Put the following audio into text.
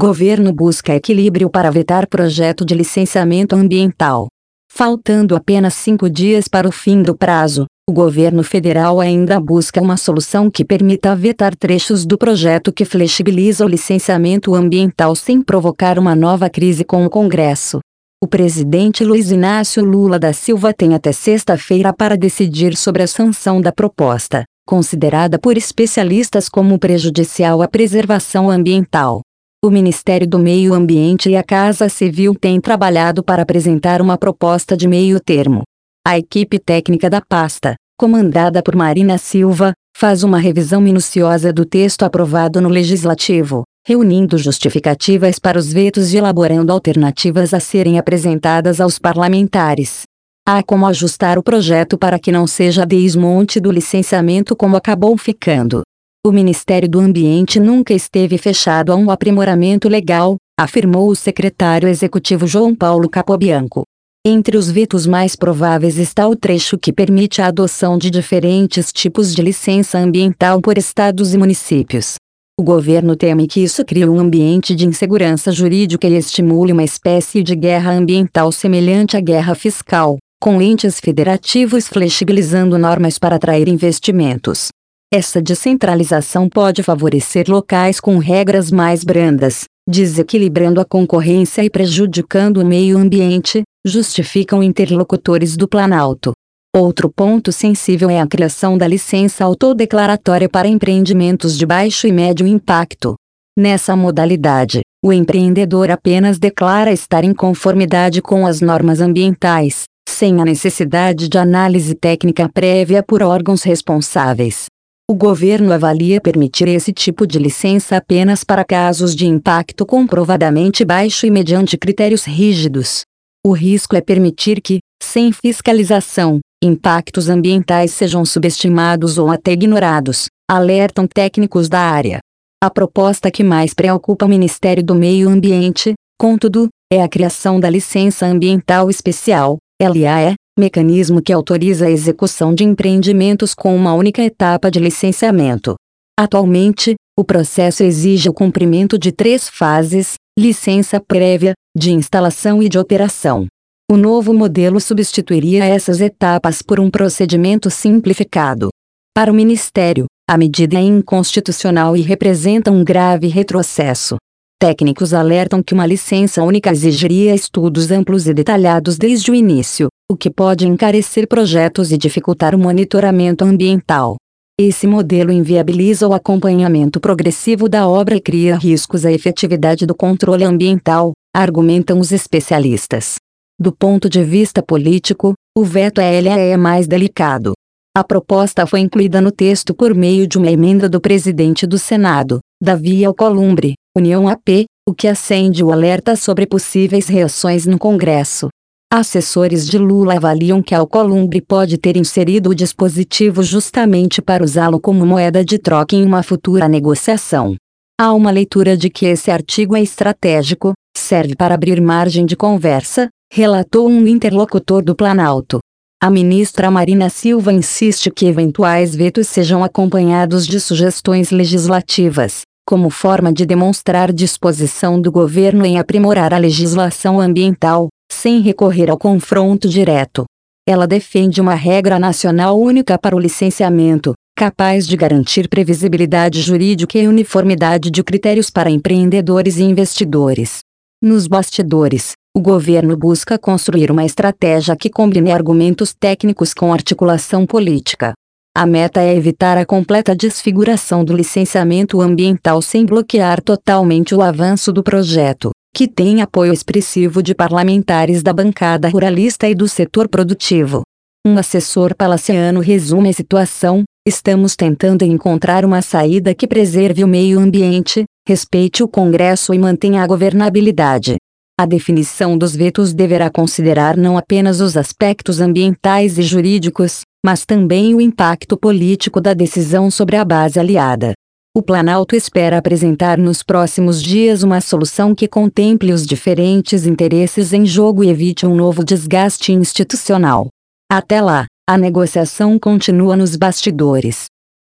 Governo busca equilíbrio para vetar projeto de licenciamento ambiental. Faltando apenas 5 dias para o fim do prazo, o governo federal ainda busca uma solução que permita vetar trechos do projeto que flexibiliza o licenciamento ambiental sem provocar uma nova crise com o Congresso. O presidente Luiz Inácio Lula da Silva tem até sexta-feira para decidir sobre a sanção da proposta, considerada por especialistas como prejudicial à preservação ambiental. O Ministério do Meio Ambiente e a Casa Civil têm trabalhado para apresentar uma proposta de meio termo. A equipe técnica da pasta, comandada por Marina Silva, faz uma revisão minuciosa do texto aprovado no Legislativo, reunindo justificativas para os vetos e elaborando alternativas a serem apresentadas aos parlamentares. Há como ajustar o projeto para que não seja desmonte do licenciamento como acabou ficando. O Ministério do Ambiente nunca esteve fechado a um aprimoramento legal, afirmou o secretário executivo João Paulo Capobianco. Entre os vetos mais prováveis está o trecho que permite a adoção de diferentes tipos de licença ambiental por estados e municípios. O governo teme que isso crie um ambiente de insegurança jurídica e estimule uma espécie de guerra ambiental semelhante à guerra fiscal, com entes federativos flexibilizando normas para atrair investimentos. Essa descentralização pode favorecer locais com regras mais brandas, desequilibrando a concorrência e prejudicando o meio ambiente, justificam interlocutores do Planalto. Outro ponto sensível é a criação da licença autodeclaratória para empreendimentos de baixo e médio impacto. Nessa modalidade, o empreendedor apenas declara estar em conformidade com as normas ambientais, sem a necessidade de análise técnica prévia por órgãos responsáveis. O governo avalia permitir esse tipo de licença apenas para casos de impacto comprovadamente baixo e mediante critérios rígidos. O risco é permitir que, sem fiscalização, impactos ambientais sejam subestimados ou até ignorados, alertam técnicos da área. A proposta que mais preocupa o Ministério do Meio Ambiente, contudo, é a criação da Licença Ambiental Especial, LAE, mecanismo que autoriza a execução de empreendimentos com uma única etapa de licenciamento. Atualmente, o processo exige o cumprimento de 3 fases: licença prévia, de instalação e de operação. O novo modelo substituiria essas etapas por um procedimento simplificado. Para o Ministério, a medida é inconstitucional e representa um grave retrocesso. Técnicos alertam que uma licença única exigiria estudos amplos e detalhados desde o início, o que pode encarecer projetos e dificultar o monitoramento ambiental. Esse modelo inviabiliza o acompanhamento progressivo da obra e cria riscos à efetividade do controle ambiental, argumentam os especialistas. Do ponto de vista político, o veto à LAE é mais delicado. A proposta foi incluída no texto por meio de uma emenda do presidente do Senado, Davi Alcolumbre, União AP, o que acende o alerta sobre possíveis reações no Congresso. Assessores de Lula avaliam que Alcolumbre pode ter inserido o dispositivo justamente para usá-lo como moeda de troca em uma futura negociação. Há uma leitura de que esse artigo é estratégico, serve para abrir margem de conversa, relatou um interlocutor do Planalto. A ministra Marina Silva insiste que eventuais vetos sejam acompanhados de sugestões legislativas, como forma de demonstrar disposição do governo em aprimorar a legislação ambiental, sem recorrer ao confronto direto. Ela defende uma regra nacional única para o licenciamento, capaz de garantir previsibilidade jurídica e uniformidade de critérios para empreendedores e investidores. Nos bastidores, o governo busca construir uma estratégia que combine argumentos técnicos com articulação política. A meta é evitar a completa desfiguração do licenciamento ambiental sem bloquear totalmente o avanço do projeto, que tem apoio expressivo de parlamentares da bancada ruralista e do setor produtivo. Um assessor palaciano resume a situação: estamos tentando encontrar uma saída que preserve o meio ambiente, respeite o Congresso e mantenha a governabilidade. A definição dos vetos deverá considerar não apenas os aspectos ambientais e jurídicos, mas também o impacto político da decisão sobre a base aliada. O Planalto espera apresentar nos próximos dias uma solução que contemple os diferentes interesses em jogo e evite um novo desgaste institucional. Até lá, a negociação continua nos bastidores.